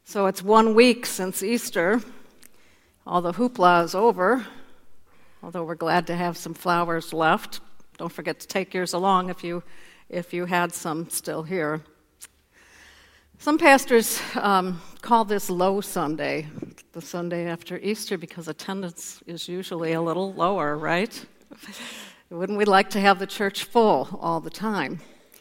So it's 1 week since Easter. All the hoopla is over, although we're glad to have some flowers left. Don't forget to take yours along if you had some still here. Some pastors call this Low Sunday, the Sunday after Easter, because attendance is usually a little lower, right? Wouldn't we like to have the church full all the time?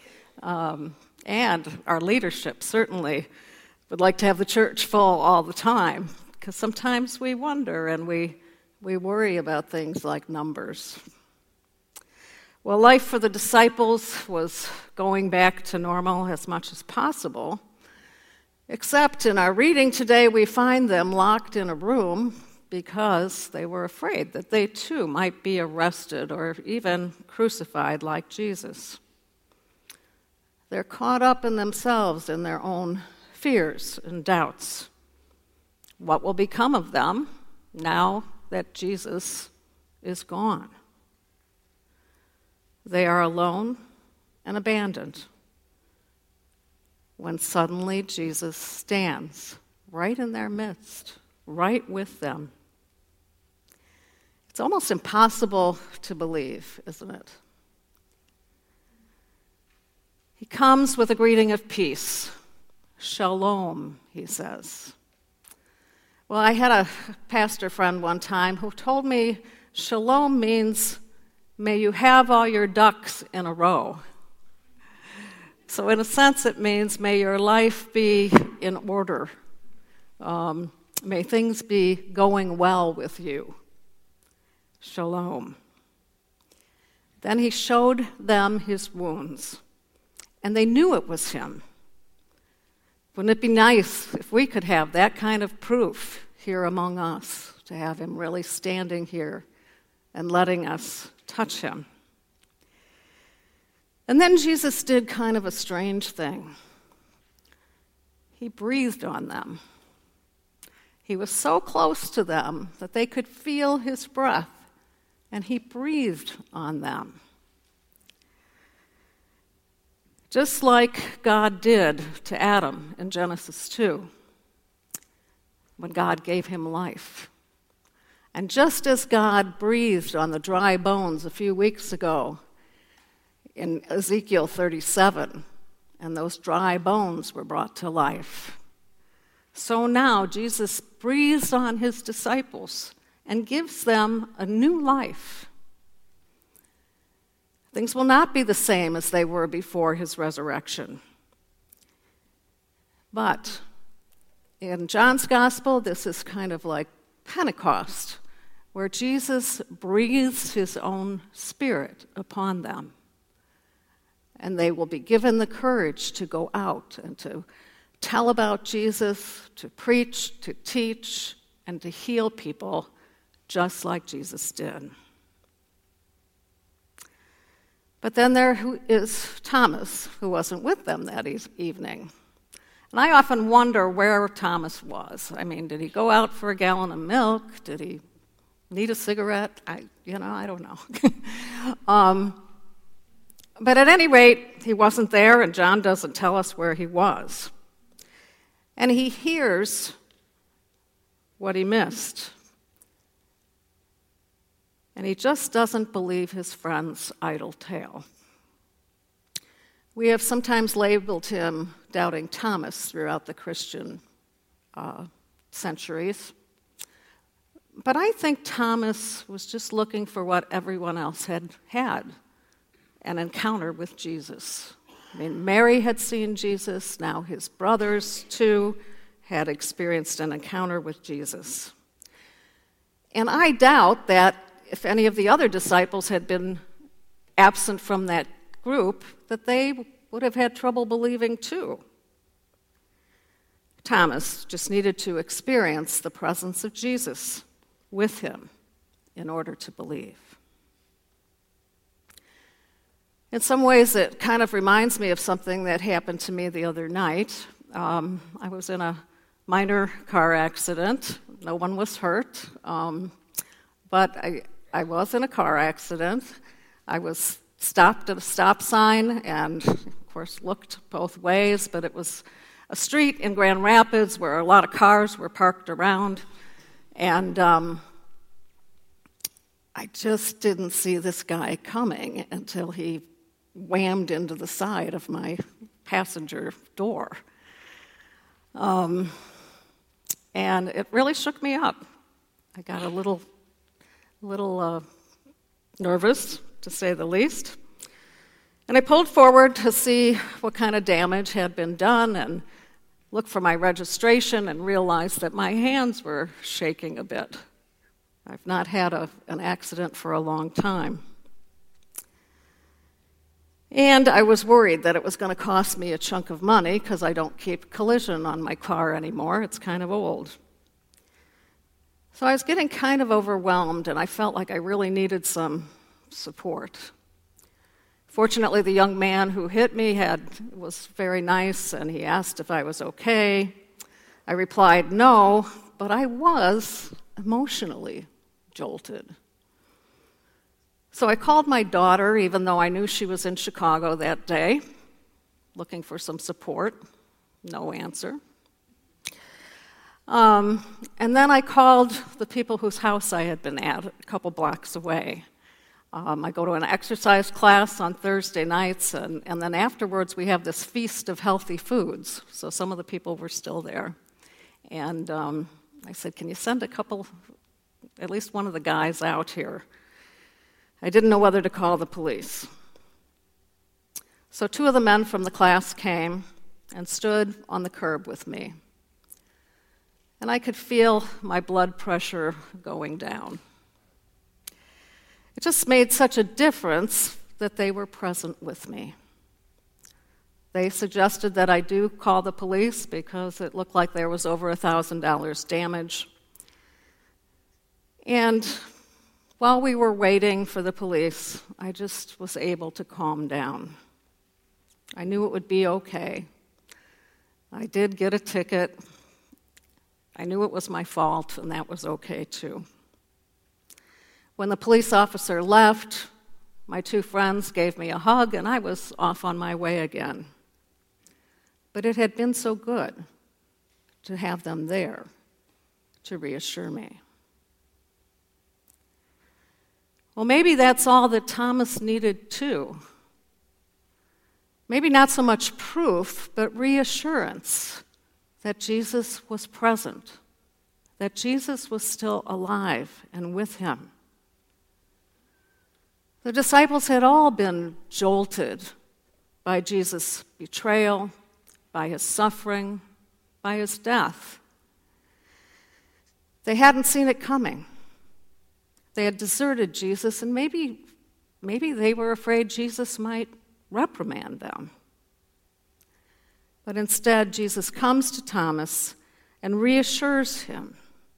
And our leadership certainly would like to have the church full all the time, because sometimes we wonder and we worry about things like numbers. Well, life for the disciples was going back to normal as much as possible, except in our reading today we find them locked in a room because they were afraid that they too might be arrested or even crucified like Jesus. They're caught up in themselves, in their own fears and doubts. What will become of them now that Jesus is gone? They are alone and abandoned when suddenly Jesus stands right in their midst, right with them. It's almost impossible to believe, isn't it? He comes with a greeting of peace. Shalom, he says. Well, I had a pastor friend one time who told me shalom means may you have all your ducks in a row. So in a sense it means may your life be in order. May things be going well with you. Shalom. Then he showed them his wounds, and they knew it was him. Wouldn't it be nice if we could have that kind of proof here among us, to have him really standing here and letting us touch him? And then Jesus did kind of a strange thing. He breathed on them. He was so close to them that they could feel his breath, and he breathed on them. Just like God did to Adam in Genesis 2, when God gave him life. And just as God breathed on the dry bones a few weeks ago in Ezekiel 37, and those dry bones were brought to life, so now Jesus breathes on his disciples and gives them a new life. Things will not be the same as they were before his resurrection. But in John's gospel, this is kind of like Pentecost, where Jesus breathes his own spirit upon them. And they will be given the courage to go out and to tell about Jesus, to preach, to teach, and to heal people just like Jesus did. But then there is Thomas, who wasn't with them that evening. And I often wonder where Thomas was. I mean, did he go out for a gallon of milk? Did he need a cigarette? I don't know. But at any rate, he wasn't there, and John doesn't tell us where he was. And he hears what he missed. And he just doesn't believe his friend's idle tale. We have sometimes labeled him Doubting Thomas throughout the Christian centuries. But I think Thomas was just looking for what everyone else had an encounter with Jesus. I mean, Mary had seen Jesus. Now his brothers, too, had experienced an encounter with Jesus. And I doubt that if any of the other disciples had been absent from that group, that they would have had trouble believing too. Thomas just needed to experience the presence of Jesus with him in order to believe. In some ways, it kind of reminds me of something that happened to me the other night. I was in a minor car accident. No one was hurt, but I was in a car accident. I was stopped at a stop sign and, of course, looked both ways, but it was a street in Grand Rapids where a lot of cars were parked around, and I just didn't see this guy coming until he whammed into the side of my passenger door. And it really shook me up. I got a little nervous, to say the least. And I pulled forward to see what kind of damage had been done and looked for my registration and realized that my hands were shaking a bit. I've not had an accident for a long time. And I was worried that it was going to cost me a chunk of money because I don't keep collision on my car anymore. It's kind of old. So I was getting kind of overwhelmed, and I felt like I really needed some support. Fortunately, the young man who hit me was very nice, and he asked if I was okay. I replied no, but I was emotionally jolted. So I called my daughter, even though I knew she was in Chicago that day, looking for some support. No answer. And then I called the people whose house I had been at a couple blocks away. I go to an exercise class on Thursday nights, and then afterwards we have this feast of healthy foods. So some of the people were still there. And I said, can you send at least one of the guys out here? I didn't know whether to call the police. So two of the men from the class came and stood on the curb with me. And I could feel my blood pressure going down. It just made such a difference that they were present with me. They suggested that I do call the police because it looked like there was over $1,000 damage. And while we were waiting for the police, I just was able to calm down. I knew it would be okay. I did get a ticket. I knew it was my fault, and that was okay too. When the police officer left, my two friends gave me a hug, and I was off on my way again. But it had been so good to have them there to reassure me. Well, maybe that's all that Thomas needed too. Maybe not so much proof, but reassurance that Jesus was present, that Jesus was still alive and with him. The disciples had all been jolted by Jesus' betrayal, by his suffering, by his death. They hadn't seen it coming. They had deserted Jesus, and maybe they were afraid Jesus might reprimand them. But instead, Jesus comes to Thomas and reassures him.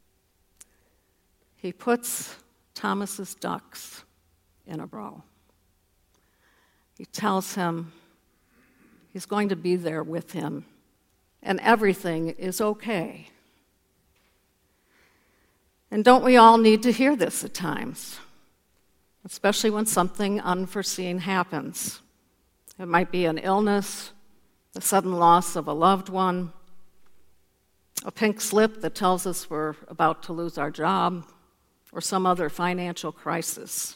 He puts Thomas's ducks in a row. He tells him he's going to be there with him, and everything is okay. And don't we all need to hear this at times, especially when something unforeseen happens? It might be an illness, the sudden loss of a loved one, a pink slip that tells us we're about to lose our job, or some other financial crisis.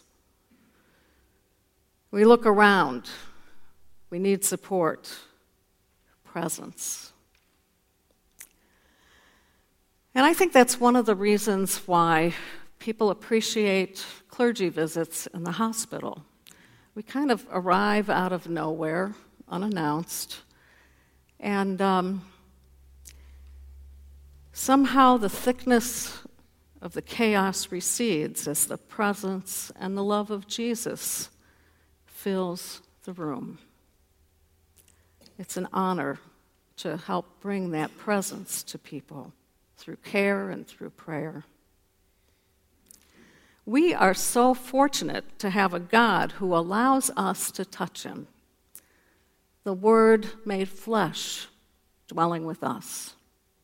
We look around. We need support, presence. And I think that's one of the reasons why people appreciate clergy visits in the hospital. We kind of arrive out of nowhere, unannounced, and somehow the thickness of the chaos recedes as the presence and the love of Jesus fills the room. It's an honor to help bring that presence to people through care and through prayer. We are so fortunate to have a God who allows us to touch him. The Word made flesh, dwelling with us.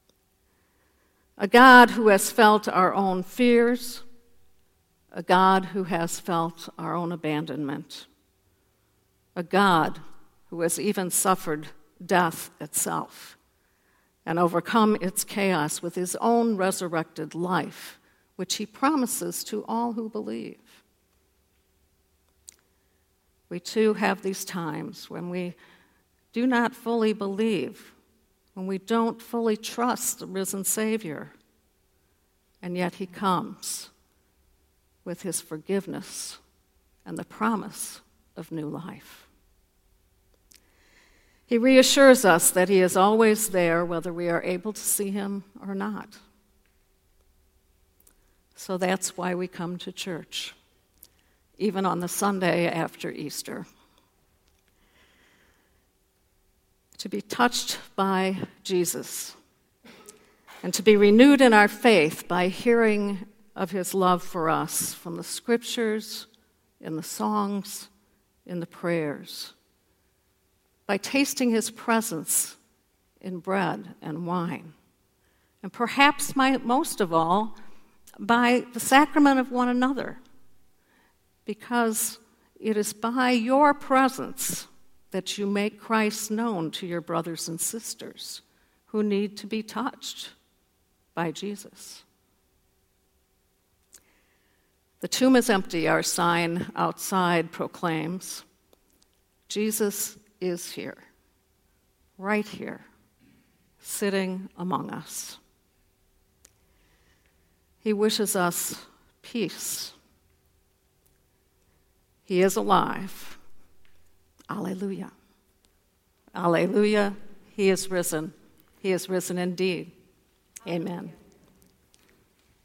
A God who has felt our own fears, a God who has felt our own abandonment, a God who has even suffered death itself and overcome its chaos with his own resurrected life, which he promises to all who believe. We too have these times when we do not fully believe, when we don't fully trust the risen Savior, and yet he comes with his forgiveness and the promise of new life. He reassures us that he is always there, whether we are able to see him or not. So that's why we come to church, even on the Sunday after Easter. To be touched by Jesus, and to be renewed in our faith by hearing of his love for us from the scriptures, in the songs, in the prayers, by tasting his presence in bread and wine, and perhaps most of all, by the sacrament of one another, because it is by your presence that you make Christ known to your brothers and sisters who need to be touched by Jesus. The tomb is empty, our sign outside proclaims. Jesus is here, right here, sitting among us. He wishes us peace. He is alive. Alleluia. Alleluia. He is risen. He is risen indeed. Amen.